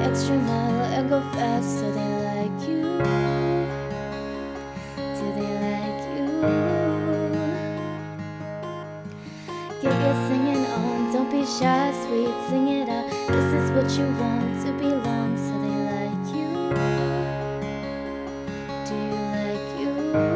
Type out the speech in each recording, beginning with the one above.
extra mile and go fast so they like you. Do they like you? Get your singing on, don't be shy, sweet, sing it out. This is what you want, to belong, so they like you. Do you like you?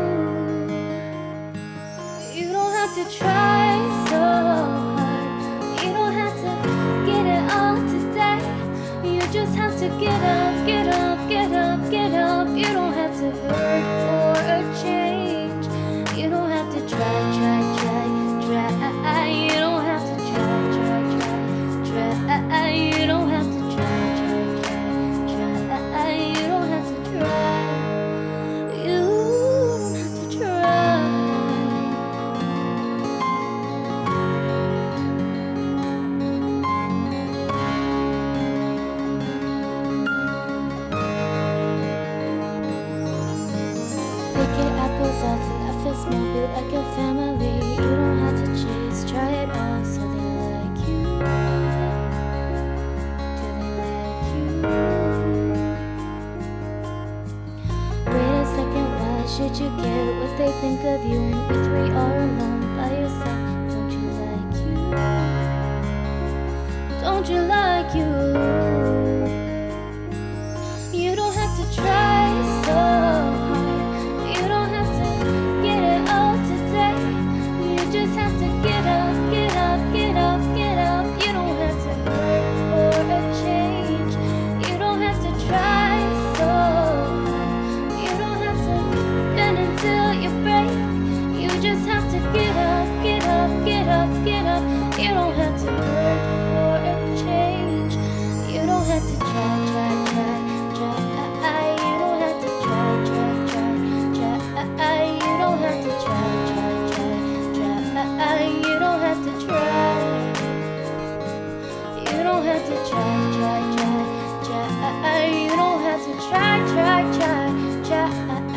You don't have to try so hard. You don't have to get it all today. You just have to get up, get up, get up, get up. You don't have to hurt for a change. You don't have to try, try, try, try. You don't have to try, try, try, try. You don't have to try, try, try, try. You don't have to try. You don't have to try. Pick apples out and FS mobile like a family. You don't have to chase, try it all so they like you. Do they like you? Wait a second, why should you care what they think of you? And you three are alone by yourself. Don't you like you? Don't you like you? You don't have to try so hard. You don't have to get it all today. You just have to get up, get up, get up, get up. You don't have to hurt for a change. You don't have to try so hard. You don't have to bend until you break. You just have to get up, get up, get up, get up. You don't have to hurt for a change. You don't have to try, try, try, try. You don't have to try, try, try, try. You don't have to try, try, try, try. You don't have to try. You don't have to try, try, try, try. You don't have to try, try, try, try.